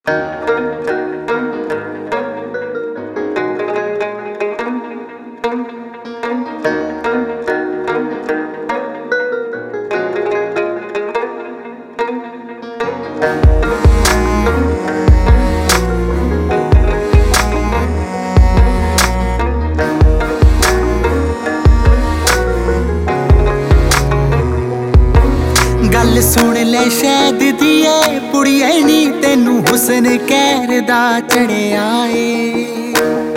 गल सुन ले शहद दिए पुड़िए नी तेनू हुसन कहर दा चढ़िया ए।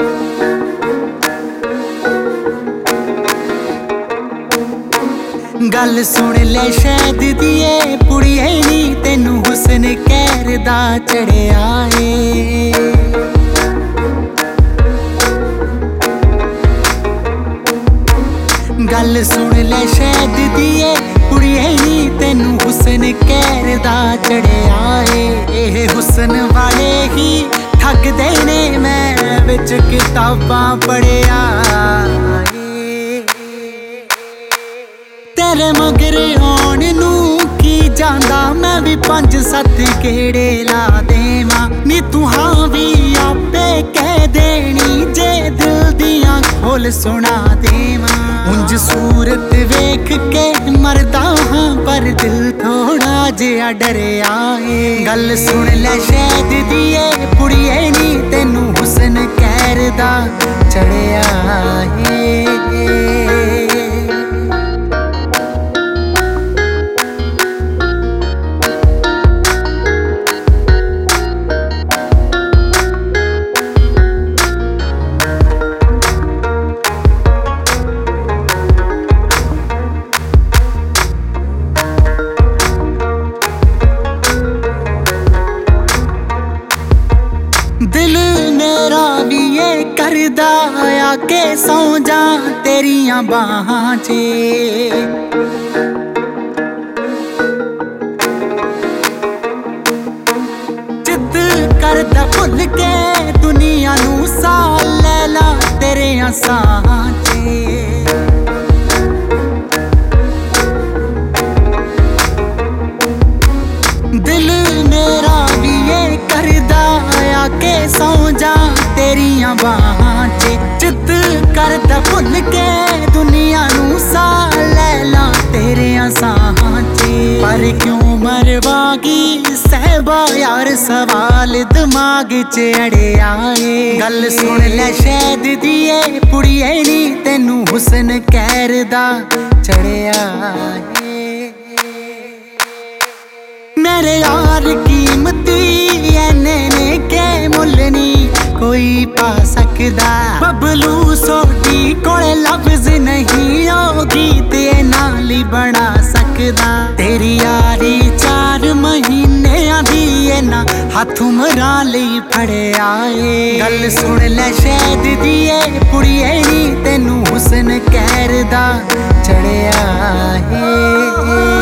गल सुन ले शहद दिए पुड़िए नी तेनू हुसन कहर दा चढ़िया ए। गल सुन ले शहद दिए कुड़िए नी तेनू हुसन कहर दा चढ़िया ए। हुसन वाले ही ठगदे ने मैं विच किताबां पढ़िया ए। तेरे मगर आउण नू की जांदा मैं भी 5-7 गेड़े ला देवां नी तू हां भी आपे कह देनी जे दिल दियां खोल सुना देवां। उंज सूरत वेख के मरदा हां पर दिल थोड़ा जिहा डरिया ए। गल सुन ले शहद दिए पुड़िए नी तेनू हुसन कहर दा चढ़िया ए। दिल मेरा भी ये करदा आके सौ जा तेरियां बाहां च। जिद करदा भुल के दुनिया नू सा ले ला तेरियां साहां च। दिल मेरा भी ये करदा के सौ जा तेरियां बाहां च। जिद करदा भुल के दुनिया नू सा ले ला तेरियां साहां च। पर क्यों मरवागी सहबा यार सवाल दिमाग च अड़िया ए। गल सुन ले शहद दिए पुड़िए नी तेनू हुसन कहर दा चढ़िया ए। मेरे यार कीमती एने ने के मुल नी कोई पा सकदा। बबलू सोडी कोले लफ्ज नहीं ओ गीत नाल ही बना सकदा। तेरी यारी 4 महीने दी ना हाथ उमरा लई फड़िया ए। गल सुन ले शहद दिए पुड़िए नी तेनू हुसन कहर दा चढ़िया ए।